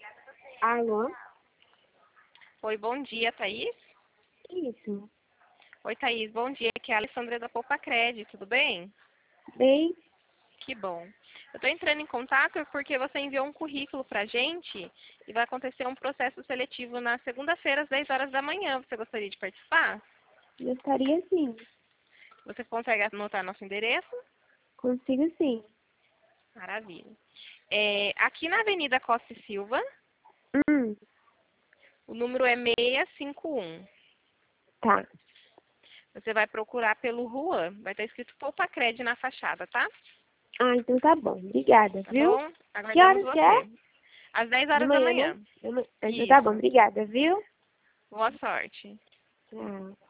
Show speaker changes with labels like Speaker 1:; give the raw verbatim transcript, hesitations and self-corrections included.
Speaker 1: Alô?
Speaker 2: Oi, bom dia, Thaís.
Speaker 1: Isso.
Speaker 2: Oi, Thaís, bom dia. Aqui é a Alessandra da Poupa Crédito, tudo bem?
Speaker 1: Bem,
Speaker 2: Que bom. Eu estou entrando em contato porque você enviou um currículo para a gente e vai acontecer um processo seletivo na segunda-feira, às dez horas da manhã. Você gostaria de participar?
Speaker 1: gostaria sim.
Speaker 2: Você consegue anotar nosso endereço?
Speaker 1: Consigo sim.
Speaker 2: Maravilha. É, aqui na Avenida Costa e Silva,
Speaker 1: Hum,
Speaker 2: o número é seiscentos e cinquenta e um.
Speaker 1: tá.
Speaker 2: Você vai procurar pelo Juan. Vai estar escrito Poupa Crédito na fachada, tá?
Speaker 1: Ah, então tá bom. Obrigada,
Speaker 2: Tá
Speaker 1: viu?
Speaker 2: bom?
Speaker 1: Que
Speaker 2: Aguardamos
Speaker 1: horas que é?
Speaker 2: você. Às dez
Speaker 1: De
Speaker 2: horas da
Speaker 1: manhã, né?
Speaker 2: manhã.
Speaker 1: De manhã. Então tá bom.
Speaker 2: Isso.
Speaker 1: Obrigada, viu?
Speaker 2: Boa sorte.
Speaker 1: Tchau.